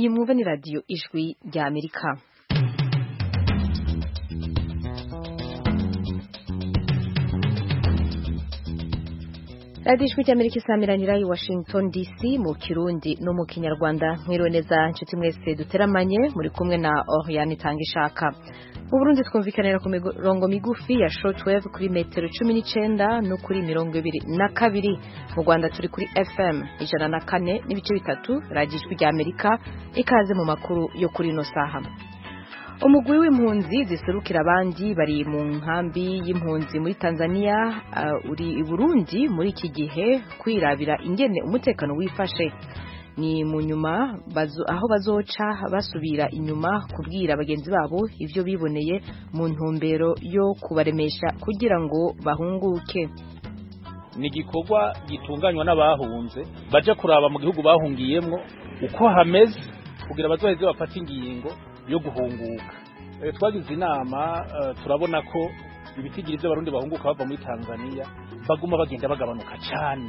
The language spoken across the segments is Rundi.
iyi mwumva ni radiyo ijwi rya Amerika. radiyo ijwi rya Amerika isamiranira i Washington DC mu Kirundi no mu Kinyarwanda. Mwiriwe neza nshuti mwese duteramanye, muri kumwe na Oriane Tangishaka. Mu Burundi twumvikanira ku mirongo migufi ya shortwave kuri metero 19 no kuri 22. Mu Rwanda turi kuri FM 104 n'ibice bitatu radiyo ijwi rya Amerika. Ikaze mu makuru yo kuri ino saha. Umugwi w'impunzi ziserukira abandi bari mu nkambi y'impunzi muri Tanzania uri i Burundi muri iki gihe kwirabira ingene umutekano wifashe. Ni mu nyuma aho bazoca basubira inyuma kubwira bagenzi babo ivyo biboneye mu ntumbero yo kubaremesha kugira ngo bahunguke. Ni igikorwa gitunganywa n'abahunze baje kuraba mu gihugu bahungiyemwo uko hameze kugira bazoheze bafata ingingo yo guhunguka. Twagize inama turabona ko ibitigiri by'abarundi bahunguka bava muri Tanzania baguma bagenda bagabanuka cyane.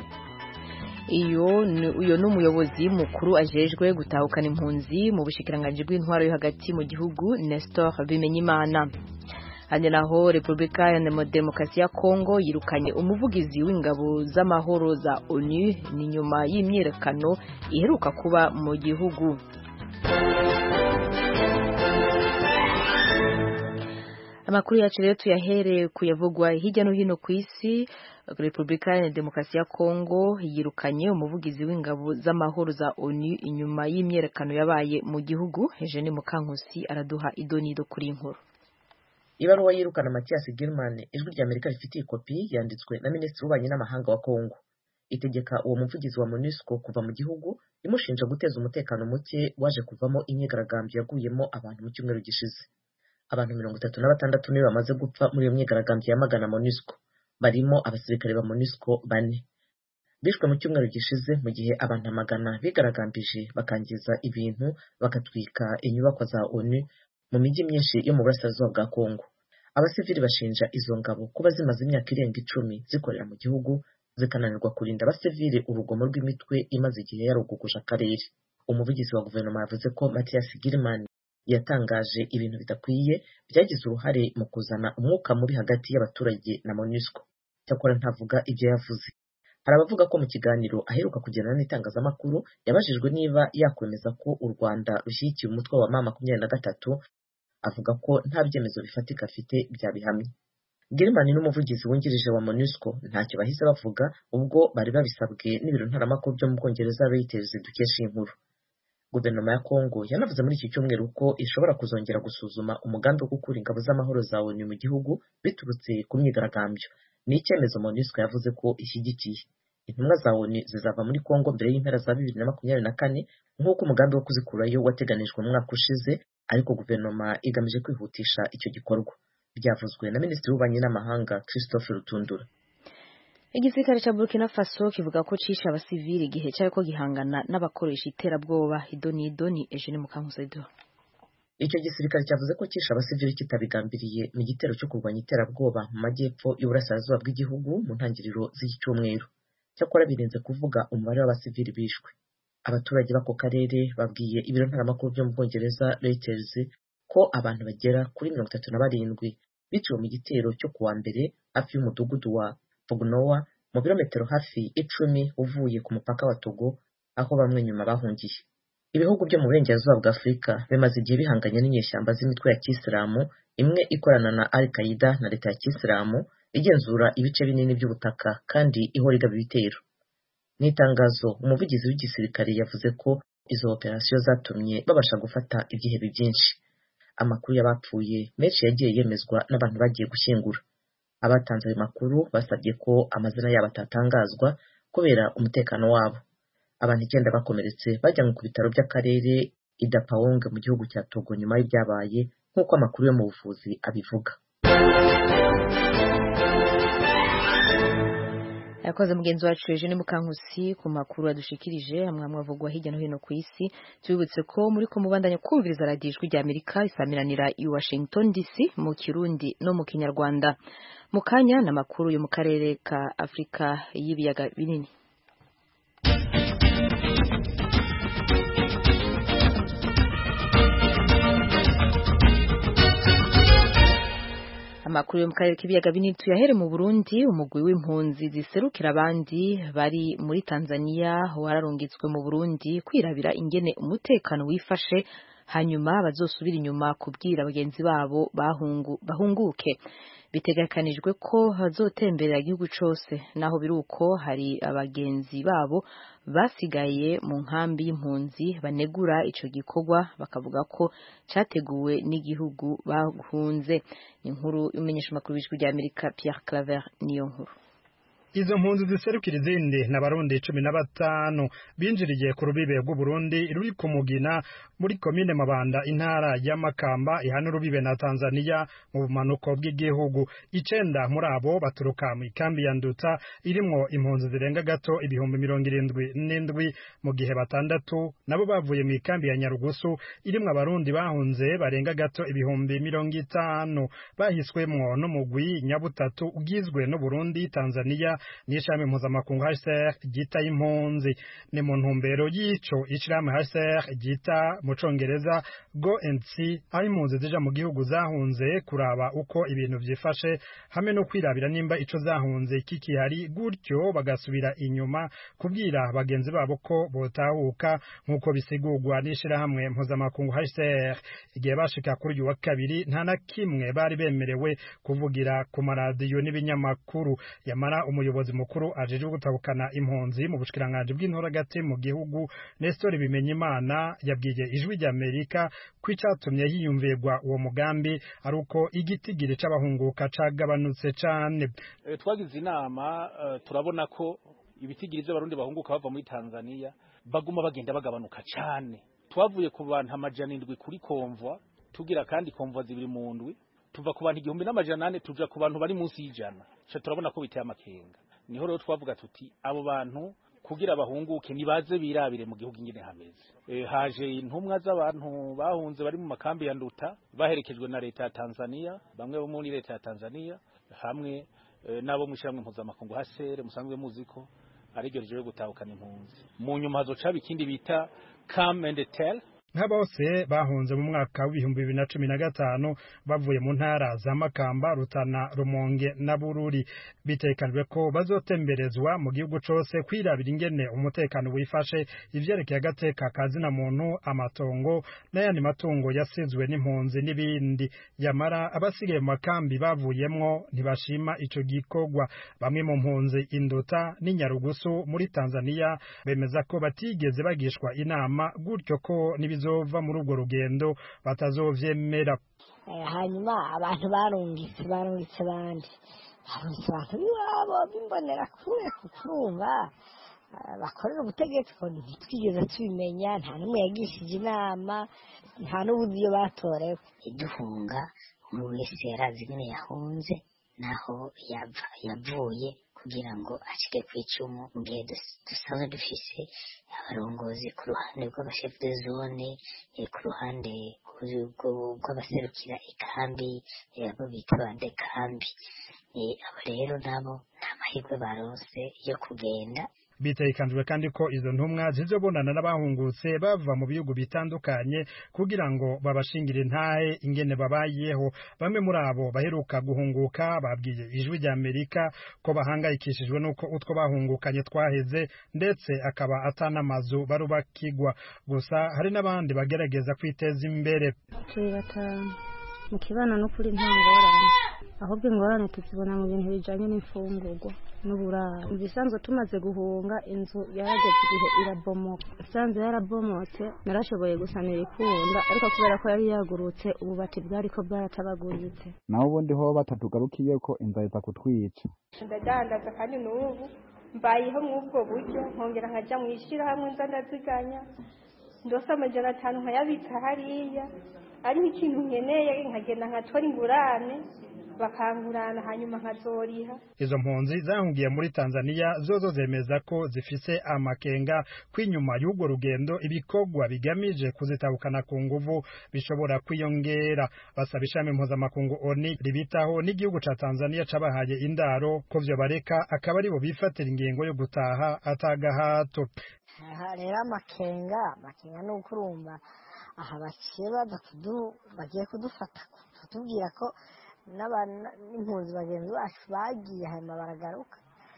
Uyo n'umuyobozi mukuru ajejwe gutahukana impunzi mu bushikiranganje bw'intwaro yo hagati mu gihugu Nestor Bimenyimana. Hanyuma naho Republika ya Demokarasi ya Kongo yirukanye umuvugizi w'ingabo z'amahoro za ONU ni nyuma y'imyiyerekano iheruka kuba mu gihugu. Amakuru yacu rero tuyahereye kuyavugwa hirya no hino ku isi. Republika ya Demokarasi ya Kongo yirukanye umuvugizi w'ingabo z'amahoro za ONU inyuma y'imyerekano yabaye mu gihugu. Eugene Mukankusi araduha idonido kuri inkuru. Ibaruwa yirukana Mathias Gilman ijwi rya Amerika rifitiye kopi yanditswe na Minisitiri w'Ububanyi n'Amahanga wa Kongo. Itegeka uwo muvugizi wa MONUSCO kuva mu gihugu imushinja guteza umutekano muke waje kuvamo imyigaragambyo yaguyemo abantu mu cyumweru gishize. Abantu 36 nibo bamaze gupfa muri iyo myigaragambyo yamagana MONUSCO, barimo abasirikare ba MONUSCO 4. Bishwe mu cyumweru gishize mu gihe abantu amagana bigaragambije bakangiza ibintu bakatwika inyubako za ONU mu mijyi myinshi yo mu burasirazuba bwa Kongo. Abasivili bashinja izo ngabo kuba zimaze imyaka irenga 10 zikorera mu gihugu zikananirwa kurinda abasivili urugomo rw'imitwe imaze igihe yaruguguje akarere. Umuvugizi wa guverinoma yavuze ko Mathias Gilman yatangaje ibintu bidakwiye byagize uruhare mu kuzana umwuka mubi hagati y'abaturage na MONUSCO. Cyakora ntavuga ibyo yavuze. Hari abavuga ko mu kiganiro aheruka kugirana n'itangazamakuru yabajijwe niba yakwemeza ko u Rwanda rushyigikiye umutwe wa M23, avuga ko nta byemezo bifatika afite byabihamye. Gilman n'umuvugizi wungirije wa MONUSCO ntacyo bahise bavuga ubwo bari babisabwe n'ibiro ntaramakuru byo mu Bwongereza Reuters dukesha inkuru. Guverinoma ya Kongo yanavuze muri iki cyumweru ko ishobora kuzongera gusuzuma umugambi wo gukura ingabo z'amahoro za ONU mu gihugu biturutse ku myigaragambyo. Ni icyemezo MONUSCO yavuze ko ishyigikiye. Intumwa za ONU zizava muri Kongo mbere y'impera za 2024 nk'uko umugambi wo kuzikurayo wateganijwe mu mwaka ushize, ariko guverinoma igamije kwihutisha icyo gikorwa. Byavuzwe na Minisitiri w'Ububanyi n'Amahanga Christophe Rutundura. Igisirikare cha Burkina Faso kivuga ko cisha abasivili igihe cyariko gihangana n'abakoresha iterabwoba. Idoni Eugene Mukankusi. Icyo gisirikare cyavuze ko cisha abasivili kitabigambiriye mu gitero cyo kurwanya iterabwoba mu majyepfo y'uburasirazuba bw'igihugu mu ntangiriro z'iki cyumweru. Cyakora birinze kuvuga umubare w'abasivili bishwe. Abaturage b'ako karere babwiye ibiro ntaramakuru byo mu Bwongereza Reuters ko abantu bagera kuri 37 biciwe mu gitero cyo kuwa mbere hafi y'umudugudu wa Fognoa mu birometero hafi 10 uvuye ku mupaka wa Togo, aho bamwe nyuma bahungiye. Ibihugu byo mu burengerazuba bwa Afurika bimaze igihe bihanganye n'inyeshyamba z'imitwe ya Kisilamu, imwe ikorana na Al-Qaeda na leta ya Kisilamu igenzura ibice binini by'ubutaka kandi ihora igaba ibitero. N'itangazo umuvugizi w'igisirikare yavuze ko izo operasiyo zatumye babasha gufata ibyihebe byinshi. Amakuru y'abapfuye menshi yagiye yemezwa n'abantu bagiye gushyingura. Abatanze ayo makuru basabye ko amazina yabo atatangazwa kubera umutekano wabo. Abantu 9 bakomeretse bajyanywe ku bitaro by'akarere Idapawong mu gihugu cya Togo nyuma y'ibyabaye nk'uko amakuru yo mu buvuzi abivuga. Yakoze mugenzi wacu Eugene Mukankusi ku makuru adushikirije amwe avugwa hirya no hino ku isi. Tubibutse ko muri ko mubandanya kumviriza radiyo ijwi rya Amerika isamiranira i Washington DC mu Kirundi no mu Kinyarwanda. Mu kanya n'amakuru yo mu karere ka Afrika y'ibiyaga binini. Amakuru yo mu karere k'ibiyaga binini tuyahere mu Burundi. Umugwi w'impunzi ziserukira abandi bari muri Tanzania wararungitswe mu Burundi kwirabira ingene umutekano wifashe, hanyuma bazosubira inyuma kubwira bagenzi babo bahunguke. Bitegekanijwe ko bazotemberera igihugu cose, naho biruko hari abagenzi babo basigaye mu nkambi y'impunzi banegura ico gikorwa, bakavuga ko categuwe n'igihugu bahunze. Inkuru y'umumenyesha makuru w'ijwi rya Amerika Pierre Claver niyo nkuru. Izo mpunzi ziserukira izindi n'abarundi 15 binjiriye ku rubibe rw'u Burundi ruri ku Mugina muri komine Mabanda intara ya Makamba ihana urubibe na Tanzania mu bumanuko bw'igihugu. 9 muri abo baturuka mu ikambi ya Nduta irimwo impunzi zirenga gato 77 mu gihe 6 nabo bavuye mu ikambi ya Nyarugusu irimwo abarundi bahunze barenga gato 50 bahiswemwo n'umugwi Nyabutatu ugizwe no Burundi, Tanzania n'ishami mpuzamakungu HCR gita impunzi. Ni mu ntumbero y'ico ishirahamwe HCR gita mu Congereza Go and See aho impunzi zija mu gihugu zahunze kuraba uko ibintu vyifashe hamwe no kwirabira nimba ico zahunze kikihari, gutyo bagasubira inyuma kubwira bagenzi babo ko botahuka nk'uko bisigurwa n'ishirahamwe mpuzamakungu HCR. Igihe bashika kuri uyu wa kabiri nta na kimwe bari bemerewe kuvugira ku maradiyo n'ibinyamakuru. Yamara umuyobozi mukuru ajeje gutabukana impunzi mu bushikiranganje bw'intoragati mu gihugu Nestor Bimenyimana yabwiye ijwi rya Amerika ko icatumye hiyumvirwa uwo mugambi ari uko igitigiri c'abahunguka cagabanutse cane. Twagize inama turabona ko ibitigiri by'abarundi bahunguka bava muri Tanzania baguma bagenda bagabanuka cane. Twavuye ku bantu 700 kuri konvwa tugira kandi konvwa zibiri mu ndwi, tuva ku bantu 1800 tuja ku bantu bari munsi y'ijana. Turabona ko biteye amakenga. Niho rero twavuga tuti abo bantu kugira bahunguke nibaze birabire mu gihugu ingene hameze. Haje intumwa z'abantu bahunze bari mu makambi ya Nduta baherekejwe na leta ya Tanzania, bamwe bo muri leta ya Tanzania hamwe nabo mushiramwe mpuzamakungu HCR musanzwe muziko ari ryo ryo gutahukana impunzi. Mu nyuma hazoca ikindi bita Come and Tell. Nka bose bahunze mu mwaka w'ibihumbi 2015 bavuye mu ntara za Makamba, Rutana, Rumonge na Bururi. Bitekanijwe ko bazotemberezwa mu gihugu cose kwirabira ingene umutekano wifashe, ivyerekeye agateka kazina muntu, amatongo n'ayandi matungo yasizwe n'impunzi n'ibindi. Yamara abasigaye mu makambi bavuyemwo ntibashima ico gikorwa. Bamwe mu mpunzi Induta n'Inyarugusu muri Tanzania bemeza ko batigeze bagishwa inama, gutyo ko zova muri urwo rugendo batazovyemera. Hanyuma abantu barungitse bandi abantu biwabo bimbonera kure kutumva bakorera ubutegetsi ko ntitwigeze tubimenya, nta n'umwe yagishije inama, nta n'uburyo batorewe. Iduhunga umuntu wese yarazi nyine yahunze naho yavuye kugira ngo ashike kwicumu mu gihe dusanzwe dufise abarongozi ku ruhande rw'abashefu de zone, ku ruhande rw'abaserukira ikambi abo bita bande kambi. Abo rero nabo nta mahirwe baronse yo kugenda. Bitekanijwe kandi ko izo ntumwa zizobonana n'abahungutse bava mu bihugu bitandukanye kugira ngo babashingire intahe ingene babayeho. Bamwe muri abo baheruka guhunguka babwiye ijwi rya Amerika ko bahangayikishijwe nuko utwo bahungukanye twaheze, ndetse akaba atanamazu barubakigwa. Gusa hari n'abandi bagerageza kwiteza imbere. Mu kibano no kuri ntangorane, ahubwo ingorane tuzibona mu bintu bijanye n'imfungurwa n'uburaro. Ibisanzwe tumaze guhunga inzu yarageze igihe irabomoka. Isanzwe yarabomotse narashoboye gusanira ikunda, ariko kubera ko yari yagurutse ububati bwariko bwaratabaguritse. Naho ubundi ho batatugarukiye ko inzara iza kutwica. Ndadandaza kandi n'ubu mbayeho mw'ubwo buryo, nkongera nkaja mw'ishirahamwe nza ndaziganya ndose 500 nkayabika hariya, ari ikintu nkeneye nkagenda nkatora ingurane bakangurana hanyuma nkazoriha. Izo mpunzi zahungiye muri Tanzania zozo zemeza ko zifise amakenga kwinyuma y'ubwo rugendo ibikorwa bigamije kuzitabukana ku nguvu bishobora kwiyongera. Basaba ishami mpuzamakungu ONU ribitaho n'igihugu ca Tanzania cabahaye indaro ko vyo bareka akaba aribo bifatira ingingo yo gutaha atagahato. Rero amakenga nuko urumva aha baciye bagiye kudufata kutubwira ko n'impunzi bagenzi bacu bagiye hanyuma baragaruka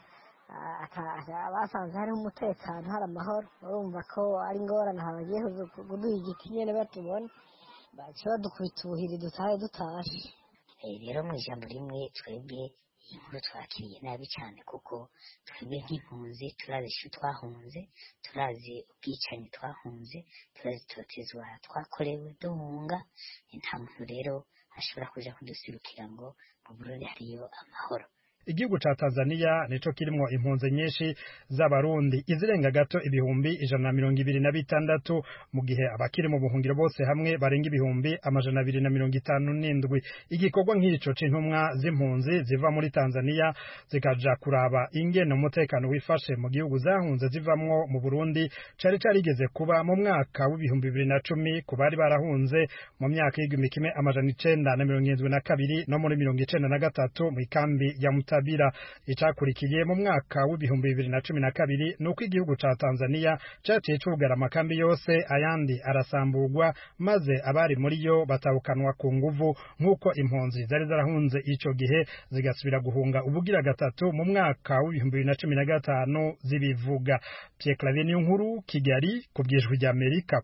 basanze hariho umutekano hari amahoro urumva ko ari ingorane bagiye kuduha igiti nyine batubona baca badukubita ubuhiri dutahe dutashe. Rero mu ijambo rimwe twebwe inkuru twakiriye nabi cyane kuko twebwe nk'impunzi turazi icyo twahunze, turazi ubwicanyi twahunze, turazi itotezwa twakorewe duhunga. Nta muntu rero ashobora kuja kudusirukira ngo mu Burundi hariyo amahoro. Igihugu ca Tanzania nico kirimwo impunzi nyinshi z'abarundi izirenga gato ibihumbi 126 mu gihe abakiri mu buhungiro bose hamwe barenga ibihumbi 257. Igikorwa nk'ico c'intumwa z'impunzi ziva muri Tanzania zikaja kuraba ingene umutekano wifashe mu gihugu zahunze zivamwo mu Burundi cari carigeze kuba mu mwaka w'ibihumbi 2010 ku bari barahunze mu myaka y'igihumbi 1972 no muri 1993 mu ikambi ya Mutabira. Icakurikiye mu mwaka w'ibihumbi 2012 nuko igihugu ca Tanzania caciye cugara amakambi yose ayandi arasamburwa maze abari muri yo batabukanwa ku nguvu nk'uko impunzi zari zarahunze ico gihe zigasubira guhunga ubugira gatatu mu mwaka w'ibihumbi 2015 zibivuga. Pierre Claver Niyonkuru, Kigali, ku bw'Ijwi ry'Amerika.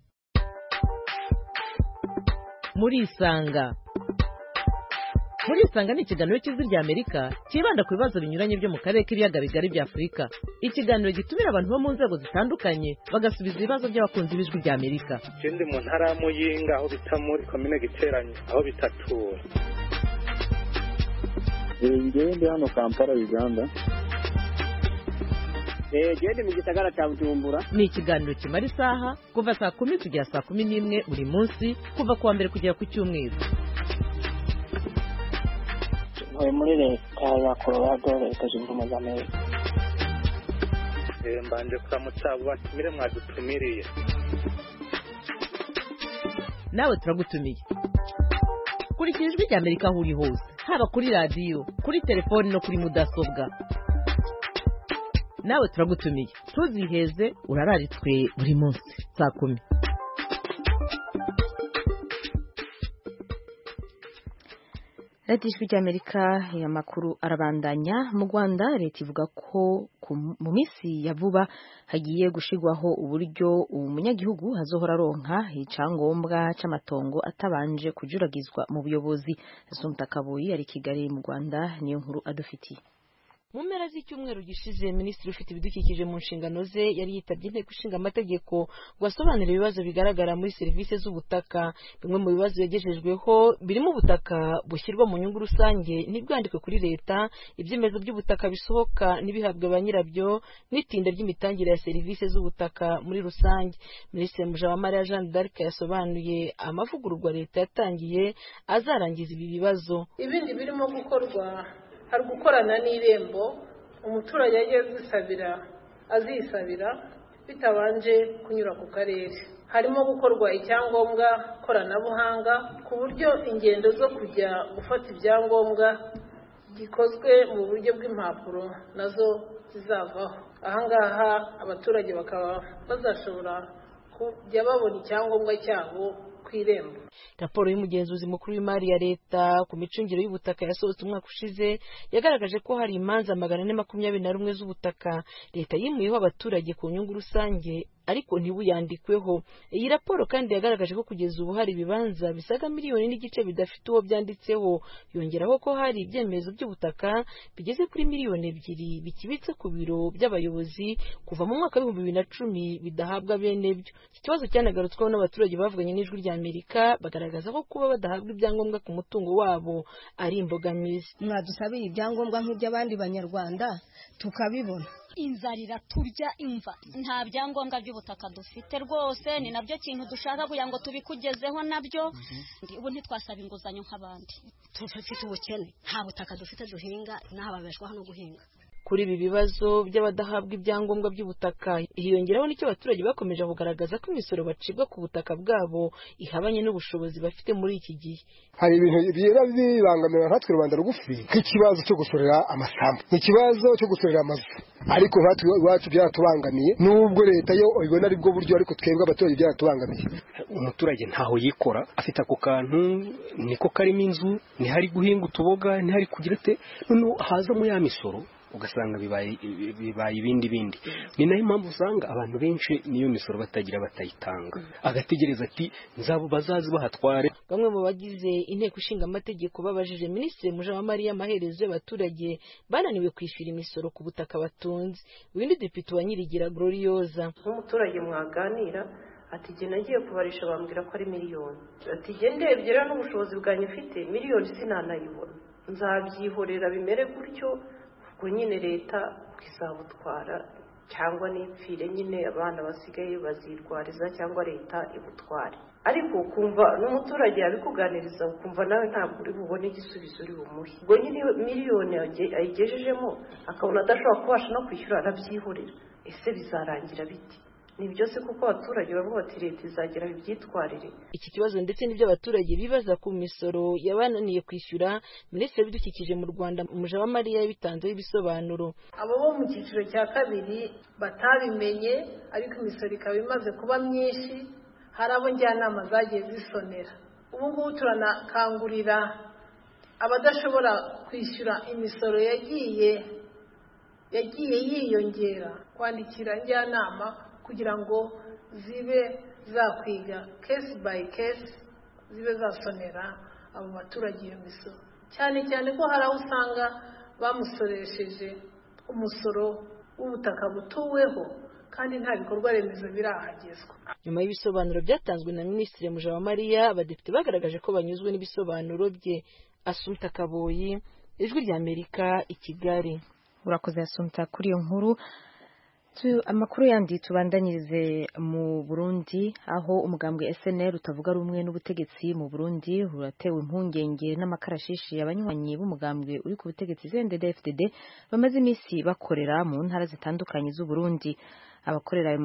Muri Isanga ni ikiganiro cy'Ijwi ry'Amerika kibanda ku bibazo binyuranye byo mu karere k'ibiyaga bigari bya Afurika. Ikiganiro gitumira abantu bo mu nzego zitandukanye bagasubiza ibibazo by'abakunzi b'Ijwi ry'Amerika. Ikindi mu ntara ya Muyinga aho bita muri komine Giteranyi aho bitatura. Ngende hano Kampala Uganda. Gende mu gisagara cya Bujumbura. Ni ikiganiro kimara isaha kuva saa 10 kugera saa 11 buri munsi kuva kuwa mbere kugera ku cyumweru. Muri leta ya Colorado leta zunze ubumwe za Amerika. Mbanje kuramutsa batumire mwadutumiriye. Nawe turagutumiye. Kurikira Ijwi ry'Amerika aho uri hose, haba kuri radio, kuri telefone no kuri mudasobwa. Nawe turagutumiye. Tuziheze urararitswe buri munsi saa 10. Leta y'Ijwi ry'Amerika y'amakuru arabandanya. Mu Rwanda leta ivuga ko mu minsi ya vuba hagiye gushigwaho uburyo umunyagihugu azohora aronka icyangombwa c'amatongo atabanje kujuragizwa mu buyobozi. Asumta Kaboyi ari Kigali mu Rwanda niyo nkuru adufitiye. Mu mpera z'icyumweru gishize Minisitiri ufite ibidukikije mu nshingano ze yari yitabye inteko ishinga amategeko ngo asobanure ibibazo bigaragara muri serivisi z'ubutaka. Bimwe mu bibazo yagejejweho birimo ubutaka bushyirwa mu nyungu rusange ntibwandikwe kuri leta, ibyemezo by'ubutaka bisohoka ntibihabwe ba nyirabyo, n'itinda ry'imitangire ya serivisi z'ubutaka muri rusange. Minisitiri Mujawamariya Jeanne d'Arc yasobanuye amavugururwa leta yatangiye azarangiza ibi bibazo. Ibindi birimo gukorwa hari gukorana n'irembo, umuturage agiye azisabira bitabanje kunyura ku karere. Harimo gukorwa icyangombwa koranabuhanga ku buryo ingendo zo kujya gufata ibyangombwa gikozwe mu buryo bw'impapuro nazo zizavaho. Ahangaha abaturage bakaba bazashobora kujya babona icyangombwa cyabo ku irembo. Raporo y'umugenzuzi mukuru w'imari ya leta ku micungire y'ubutaka yasohotse umwaka ushize yagaragaje ko hari imanza 421 z'ubutaka leta yimuyeho abaturage ku nyungu rusange ariko ntibuyandikweho. Iyi raporo kandi yagaragaje ko kugeza ubu hari ibibanza bisaga miliyoni n'igice bidafite uwo byanditseho. Yongeraho ko hari ibyemezo by'ubutaka bigeze kuri miliyoni 2 bikibitse ku biro by'abayobozi kuva mu mwaka wa 2010 bidahabwa bene byo. Iki kibazo cyanagarutsweho n'abaturage bavuganye n'Ijwi ry'Amerika bagaragaza ko kuba badahabwa ibyangombwa ku mutungo wabo ari imbogamizi. Mwadusabiye ibyangombwa nk'iby'abandi banyarwanda tukabibona. Inzara iraturya imva, nta byangombwa by'ubutaka dufite rwose, ni nabyo kintu dushaka kugira ngo tubikugezeho nabyo. Ubu ntitwasaba inguzanyo nk'abandi, tufite ubukene, nta butaka dufite duhinga, n'ababeshwaho no guhinga. Kuri ibi bibazo by'abadahabwa ibyangombwa by'ubutaka hiyongeraho n'icyo abaturage bakomeje kugaragaza ko imisoro bacibwa ku butaka bwabo ihabanye n'ubushobozi bafite muri iki gihe. Hari ibintu biba bibangamira nkatwe rubanda rugufi nk'ikibazo cyo gusorera amasambu, ikibazo cyo gusorera amazu, ariko nkatwe iwacu byaratubangamiye nubwo leta yo ibona ari bwo buryo, ariko twebwe abaturage byaratubangamiye. Umuturage ntaho yikora, afite ako kantu niko karimo inzu, ntihari guhinga utuboga, ntihari kugira ate, noneho hazamo ya misoro ugasanga bibaye ibindi. Ni nayo mpamvu usanga abantu benshi niyo misoro batagira batayitanga, agategereza ati nzabo bazazi bahatware. Bamwe mu bagize inteko ishinga amategeko babajije Minisitiri Mujawamariya amaherezo y'abaturage bananiwe kwishyura imisoro ku butaka batunze. Windi Depite wa Nyirigira Gloriosa: nk'umuturage mwaganira ati jye nagiye kubarisha bambwira ko ari miliyoni, ati jye ndebye rero n'ubushobozi bwanjye mfite miliyoni sinanayibona, nzabyihorera bimere gutyo, ubwo nyine leta izabutwara cyangwa n'ipfire, nyine abana basigaye bazirwariza cyangwa leta ibutware. Ariko ukumva n'umuturage yabikuganiriza ukumva nawe ntabwo uri bubone igisubizo uri bumuhe, ubwo nyine miliyoni ayigejejemo akabona adashobora kubasha no kwishyura, arabyihorera. Ese bizarangira biti? Ni byose kuko abaturage bavuga bati leta izagera ibyitwarire. Iki kibazo ndetse n'ibyo abaturage bibaza ku misoro yabananiye kwishyura, Minisitiri w'Ibidukikije mu Rwanda Mujawamariya yabitanzeho ibisobanuro. Abo bo mu cyiciro cya kabiri batabimenye ariko imisoro ikaba imaze kuba myinshi, hari abo njyanama zagiye zisonera. Ubu ngubu turanakangurira abadashobora kwishyura imisoro yagiye yiyongera kwandikira njyanama kugira ngo zibe zakwiga case by case, zibe zasonera abo baturage iyo misoro, cyane cyane ko hari aho usanga bamusoresheje umusoro w'ubutaka butuweho kandi nta bikorwa remezo birahagezwa. Nyuma y'ibisobanuro byatanzwe na Minisitiri Mujawamariya, abadepite bagaragaje ko banyuzwe n'ibisobanuro bye. Assumpta Kaboyi, Ijwi ry'Amerika, i Kigali. Urakoze Assumpta kuri iyo nkuru. Amakuru yandi tubandanyirize mu Burundi, aho umugambwe SNL utavuga rumwe n'ubutegetsi mu Burundi uratewe impungenge n'amakarashishi abanywanyi b'umugambwe uri ku butegetsi CNDD-FDD bamaze iminsi bakorera mu ntara zitandukanye z'u Burundi. Abakora ayo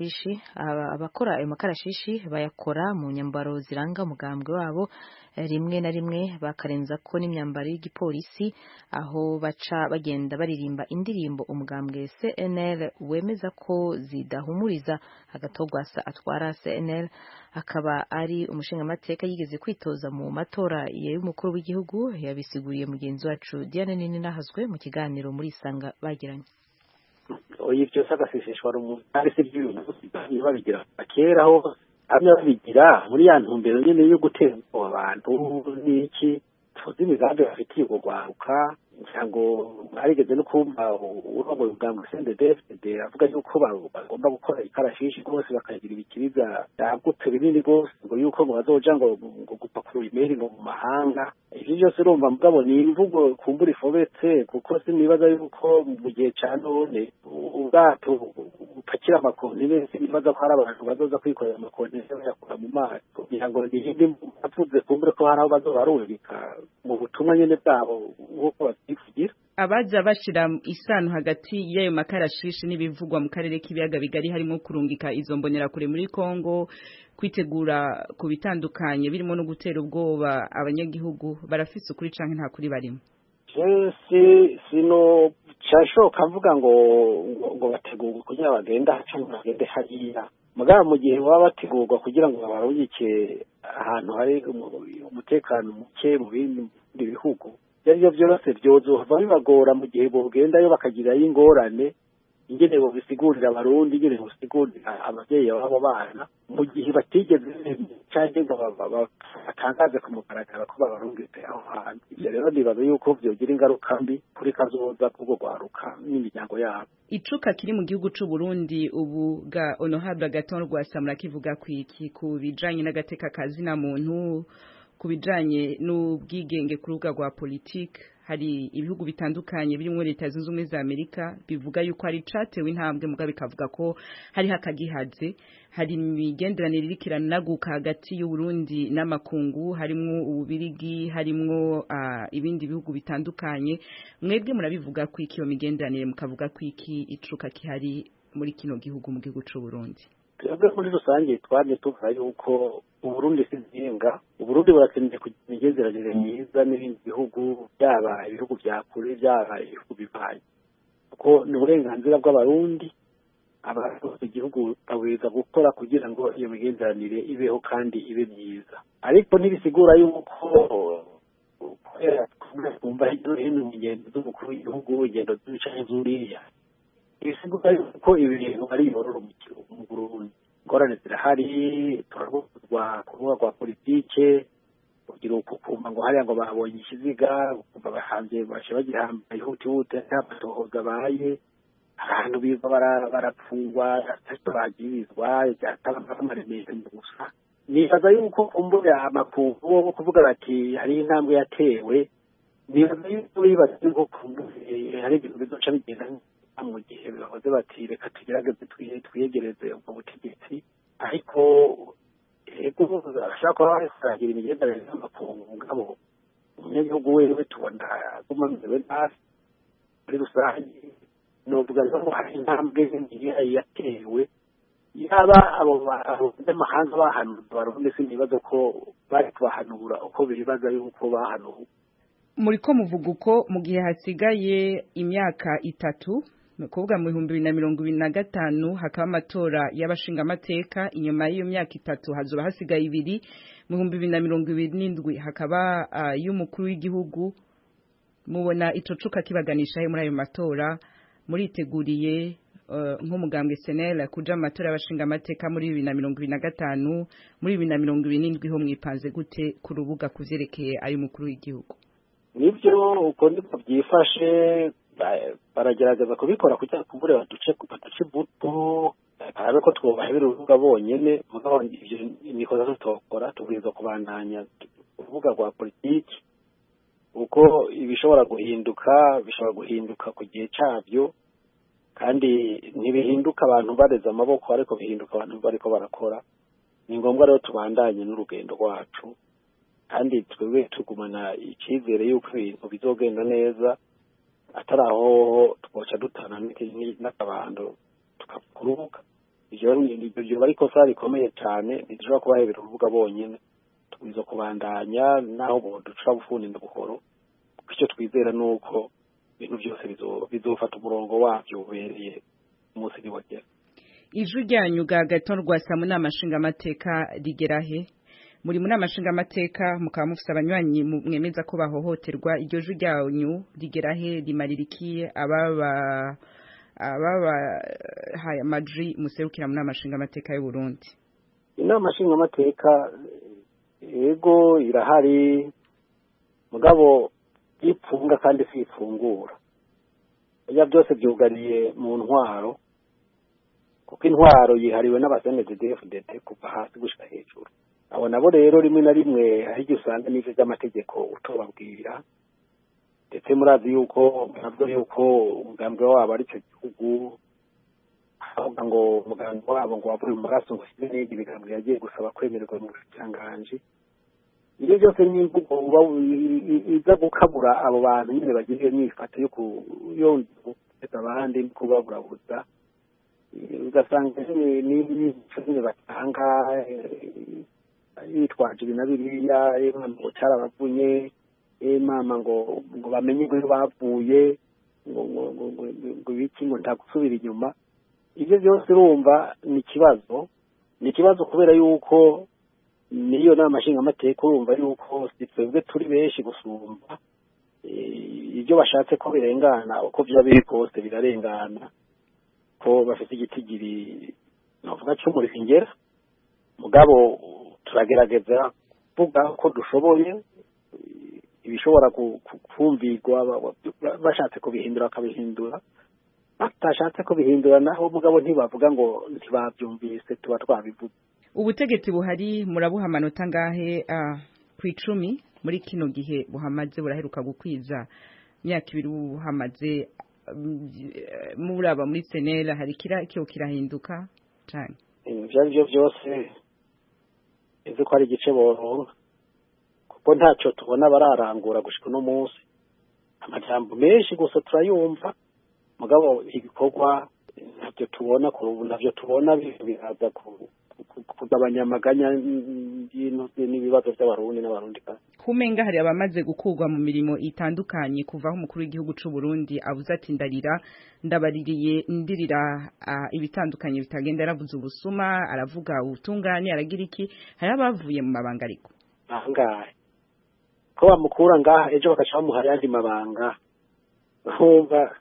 makarashishi bayakora mu nyambaro ziranga umugambwe wabo, rimwe na rimwe bakarenza ko n'imyambaro y'igipolisi, aho baca bagenda baririmba indirimbo umugambwe CNL wemeza ko zidahumuriza. Agatogwasa atwara CNL akaba ari umushingamateka yigeze kwitoza mu matora y'umukuru w'igihugu, yabisiguriye mugenzi wacu Diane Nini Nahazwe mu kiganiro muri Isanga bagiranye. Oyi byose agaseseshwa rumutari se by'ibintu babigira kera aho amwe babigira muri ya ntumbero nyene yo gutera abantu n'iki tuzi imigambi bafitiye kugwaruka, cyangwa arigeze no kumva urongo ubwambwe CNDD-FDD avuga yuko bagomba gukora ikarashishi rwose bakagira ibikiriza byagutse binini rwose ngo yuko ngo bazoja ngo gupakura imeri ngo mu mahanga. Ivyo byose urumva mugabo ni imvugo kumbura ifobetse, kuko sinibaza yuko mu gihe ca none ubwato bupakira amakontineri, sinibaza ko hari abantu bazoza kwikorera amakontineri bayakura mu mazi kugira ngo n'ihindi avuze kumbure ko hari aho bazobarubika mu butumwa nyene bwabo nk'uko babyivugira. Abaza bashira isano hagati y'ayo makarashishi n'ibivugwa mu karere k'ibiyaga bigari harimo kurungika izo mbonerakure muri Kongo, kwitegura ku bitandukanye birimo no gutera ubwoba abanyagihugu, barafise ukuri canke nta kuri barimo? Sino cyashoka mvuga ngo bategurwa kugira bagenda cyangwa bagende hariya, mugabo mu gihe baba bategurwa kugira ngo babarungike ahantu hari umutekano muke mu bindi bihugu, ibyo byose byozova bibagora mu gihe bogendayo bakagirayo ingorane, ingene bobisigurira abarundi, ingene bobisigurira abavyeyi babo bana mu gihe batigeze cyangwa ngo batangaze ku mugaragaro ko babarungitse aho hantu. Ibyo rero nibaza yuko vyogira ingaruka mbi kuri kazoza kubwo gwaruka n'imiryango yabo. Icuka kiri mu gihugu c'u Burundi ubu ga Honorable Agathon Rwasa kivuga kwiki ku bijanye n'agateka kazina muntu, ku bijanye n'ubwigenge ku rubuga rwa politike, hari ibihugu bitandukanye birimo leta zunze ubumwe za Amerika bivuga yuko hari catewe intambwe muga bikavuga ko hari hakagihaze hari imigenderanire irikiranaguka hagati y'u Burundi n'amakungu harimo ububirigi harimo ibindi bihugu bitandukanye mwebwe murabivuga ko iki yo migenderanire mukavuga ko iki icuka kihari muri kino gihugu mu gihugu c'u Burundi twebwe muri rusange twabye tuvuga yuko Uburundi sizinga Uburundi burakeneye kugira imigenderanire myiza n'ibindi bihugu byaba ibihugu bya kure byaba ibihugu bibaye kuko ni uburenganzira bw'abarundi abarundi igihugu babwirizwa gukora kugira ngo iyo migenderanire ibeho kandi ibe myiza ariko ntibisigura yuko kubera twumva hirya no hino mu ngendo z'umukuru w'igihugu ingendo z'ibicaye zuriya ibisigura yuko ibintu ari yororo mu Burundi ingorane zirahari turabuzwa ku rubuga rwa politike kugira ukumva ngo hariya ngo babonye ikiziga ukumva bahanze bashe bagihambaye ihutihuti n'amatohoza abaye ahantu biva barapfungwa bagirizwa byatabamaremeze gusa nibaza yuko kumbura amakungu wo kuvuga bati hari intambwe yatewe nibaza yuko bibaza yuko hari ibintu bizoca bigenda mu gihe bahoze bati reka tugerageze twiyegereze ubwo butegetsi ariko ego bashaka kuba basagira imigenderanire n'amakungu ngabo umunyagihugu wewe tubona aguma amerewe nabi muri rusange novuga ko hari intambwe nini yatewe yaba abo banyamahanga bahanura Abarundi sinibaza ko bari kubahanura uko bibaza yuko bahanuwe muriko muvuga uko mu gihe hasigaye imyaka 3 kuvuga mu 2025 hakaba amatora y'abashinga amateka inyuma y'iyo myaka 3 hazoba hasigaye 2 mu 2027 hakaba y'umukuru w'igihugu mubona icocuka kibaganisha he muri ayo matora muriteguriye nk'umugambwe SNL kuja mu matora y'abashinga amateka muri 2025 muri 2027 ho mwipanze gute ku rubuga kuvyerekeye ayo mukuru w'igihugu nibyo uko ndiko byifashe baragerageza kubikora kugira kumbure baduce buto arabe ko twobahebera urubuga bonyene mugabo ivyo nikoza tutokora tubwiza kubandanya urubuga rwa politiki uko ibishobora guhinduka ku gihe cyabyo kandi ntibihinduka abantu bareze amaboko ariko bihinduka abantu bariko barakora ni ngombwa rero tubandanye n'urugendo rwacu kandi twebwe tugumana icyizere yuko ibintu bizogenda neza ataraho twoca dutana n'akabando tukakurubuka ibyo bari kosa rikomeye cyane ntidushobora kubahebera urubuga bonyine tubwiza kubandanya naho duca bufundi buhoro icyo twizera nuko ibintu byose bizofata umurongo wabyo ubereye umunsi niwagera ijwi ryanyu gagatorwa mu nama nshingamateka rigerahe muri nama nshingamateka mukaba mufite abanywanyi mwemeza ko bahohoterwa iryo jwi ryanyu rigerahe rimaririkiye ababa haya amajwi muserukira mu nama nshingamateka y'u Burundi inama nshingamateka yego irahari mugabo ipfunga kandi sifungura ibyo byose byuganiye mu ntwaro kuko intwaro yihariwe n'abasenedefdd kuva hasi gushika hejuru abo nabo rero rimwe na rimwe hari igihe usanga n'ivyo by'amategeko utobabwira ndetse murazi yuko ntabwo yuko umugambwe wabo ari cyo gihugu avuga ngo umugambwe wabo ngo wavuye mu maraso ngo sibe n'indi migambwe yagiye gusaba kwemererwa mu bushikiranganji ibyo byose ni imvugo iza gukabura abo bantu nyine bagiriye imyifato yo kuyonza abandi kubaburabuza ugasanga n'ibicuruzwa batanga yitwaje ibi na biriya ngo cyarabavunye mama ngo bamenye ngo bavuye ngo ibiki ngo nta gusubira inyuma ibyo byose urumva ni ikibazo kubera yuko niyo nama nshingamateka urumva yuko twebwe turi benshi gusumba ibyo bashatse ko birengana uko byaba biri kose birarengana ko bafite igitigiri navuga cy'umurengera mugabo turagerageza kuvuga ko dushoboye ibishobora kumvirwa bashatse kubihindura akabihindura batashatse kubihindura naho mugabo ntibavuga ngo ntibabyumvise tuba twabivuze ubutegetsi buhari murabuha amanota ngahe ku 10 muri kino gihe buhamaze buraheruka gukwiza imyaka 2 buhamaze muraba muri senera hari kiyo kirahinduka cyane ibyo byose izi ko ari igice boronka kuko ntacyo tubona bararangura gushika no munsi amajambo menshi gusa turayumva mugabo ibikorwa ntabyo tubona nabyo tubona biraza kugabanya amaganya n'ibibazo by'abarundi n'abarundi kumenga hari abamaze gukurwa mu mirimo itandukanye kuvaho umukuru w'igihugu c'u Burundi avuze ati ndirira ibitandukanye bitagenda aravuza ubusuma aravuga ubutungane aragira iki hari abavuye mu mabanga ariko ahangahe ko bamukura ngaha ejo bakaca bamuha yandi mabanga bumva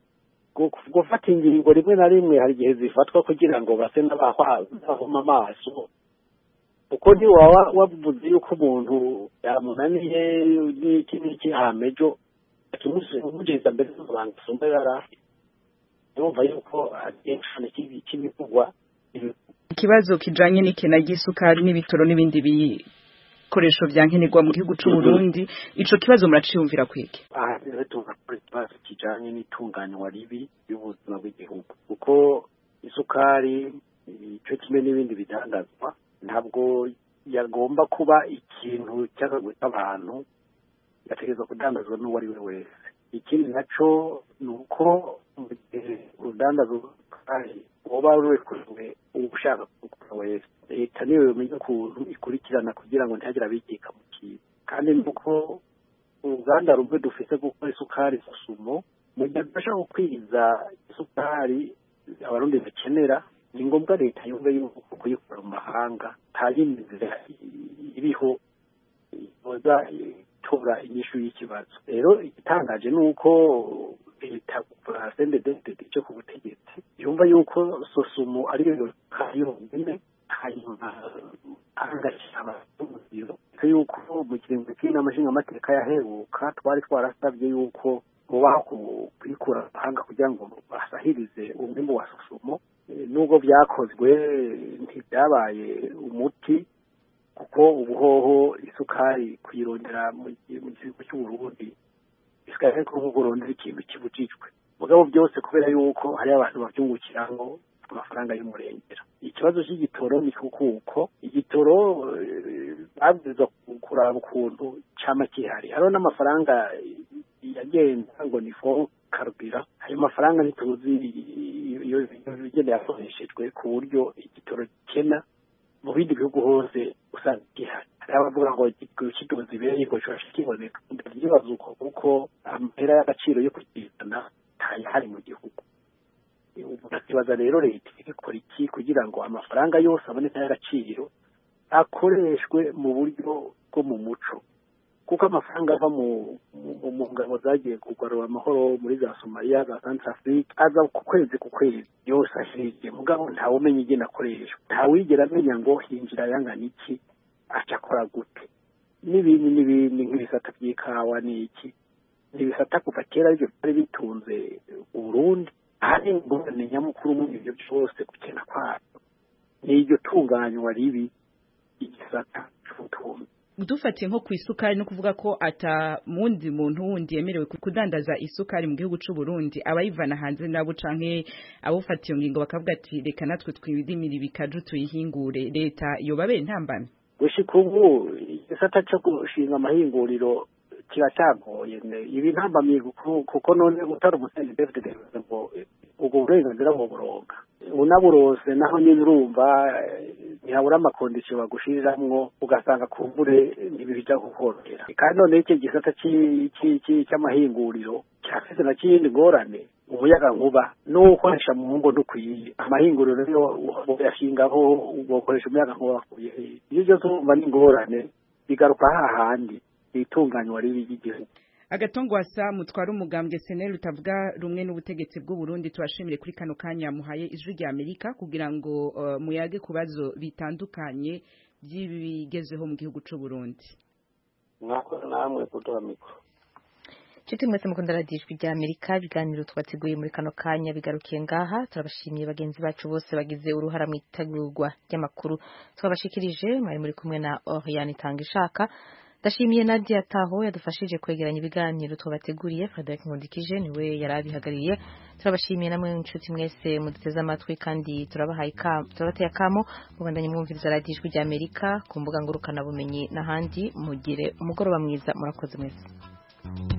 gufata ingingo rimwe na rimwe hari igihe zifatwa kugira ngo base n'abahoma amaso uko ni waba wavuze yuko umuntu yamunaniye n'iki hamejo akimugeza mbere y'amabanga asumba yarafi yumva yuko agiye cy'ibivugwa ikibazo kijanye n'ikena ry'isukari n'ibitoro n'ibindi bikoresho byankenerwa mu gihugu c'u Burundi ico kibazo muraciyumvira kwiki rero tugakora ikibazo kijanye n'itunganywa ribi y'ubuzima bw'igihugu kuko isukari ico kimwe n'ibindi bidandazwa ntabwo yagomba kuba ikintu cy'akagwe k'abantu yategerezwa kudandazwa n'uwo ari we wese ikindi naco ni uko mu gihe urudandazwa uba rurekuriwe ushaka gukora wese leta niyo yomenya ukuntu ikurikirana kugira ngo ntihagire abikika mu kintu kandi nuko uruganda rumwe dufise gukora isukari susumo mu gihe dushaka gukwiza isukari abarundi bakenera ni ngombwa leta yumve yuko kuyikora mu mahanga nta yindi nzira iriho izoza itora inyishu y'ikibazo rero igitangaje ni uko leta sendedede cyo ku butegetsi yumva yuko sosumo ariyo yonyine hanyuma ahangashyira abaturage yuko mu kiringo cy'inama nshingamateka yaheruka twari twarasabye yuko mubaho kwikura amahanga kugira ngo basahirize umwimbu wa sosumo nubwo byakozwe ntibyabaye umuti kuko ubuhoho isukari kuyirondera mu gihugu cy'u Burundi bisigaye ko nk'ugurondera ikintu kibujijwe mugabo byose kubera yuko hari abantu babyungukiramo amafaranga y'umurengera ikibazo cy'igitoro ni kuko igitoro babwirizwa kuraba ukuntu cyama kihari hariho n'amafaranga yagenda ngo ni fo karubira ayo mafaranga ntituzi iyo bigenda yakoreshejwe ku buryo igitoro gikena mu bindi bihugu hose usanga gihari hari abavuga ngo kidoze ibere ngo cyashaka kiboneka ndabibaza uko kuko amahera y'agaciro yo kugizana ntayahari mu gihugu ukibaza rero leta ikora iki kugira ngo amafaranga yose aboneka y'agaciro akoreshwe mu buryo bwo mu muco kuko amafaranga ava mu ngabo zagiye kugarura amahoro muri za Somalia za Centrafrique aza ku kwezi yose ashiriye mugabo ntawe umenya igena akoreshwa ntawigera amenya ngo hinjira yangana iki acakora gute n'ibindi nk'ibisata by'ikawa n'iki n'ibisata kuva kera ibyo byari bitunze Burundi hari ingorane nyamukuru mu ibyo byose gukena kwabyo ni iryo tunganywa ribi igisata cy'ubutunzi dufatiye nko ku isukari no kuvuga ko ata mundi muntu wundi yemerewe kudandaza isukari mu gihugu c'u Burundi abayivana hanze nabo canke abufatiye ngingo bakavuga ati reka natwe twibidimira bikaju tuyihingure leta yobabe ntambamye gushika ubu igisata cyo gushinga amahinguriro kiracyagoye ibi ntambamye kuko none utari umusenyi David ngo ubwo burenganzira bwo buronka unaburose naho nyine urumva ntihabura amakondisiyo bagushiriramwo ugasanga kumbure ntibija kukorera kandi none iki gisata cy'amahinguriro cyafise na kindi ngorane umuyaga nkuba n'ukoresha mu ngo ntukwiye amahinguriro rero yashingaho ukoresha umuyaga nkuba bakuye iyo byose urumva n'ingorane bigaruka hahandi itunganywa ribi ry'igihugu agatongwasa mutwara umugambwe seneri utavuga rumwe n'ubutegetsi bw'u Burundi tubashimire kuri kano kanya muhaye ijwi rya Amerika kugira ngo muyage kubazo bitandukanye by'ibigezeho mu gihugu c'u Burundi mwakoze namwe kuduha mikro Chiti mwese mukunda radio ijwi rya Amerika biganiro twateguye muri kano kanya bigarukiye ngaha turabashimiye bagenzi bacu bose bagize uruhara mu itegurwa ry'amakuru twabashikirije mwari muri kumwe na Oriane Tangishaka ndashimiye Nadia Taho yadufashije kwegeranya ibiganiro twabateguriye. Frederic Nkundikije niwe yarabihagarariye. Turabashimiye namwe inshuti mwese muduteze amatwi kandi turabateye akamo mubandanye mwumviriza radiyo Ijwi ry'Amerika ku mbuga ngurukana bumenyi n'ahandi. Mugire umugoroba mwiza, murakoze mwese.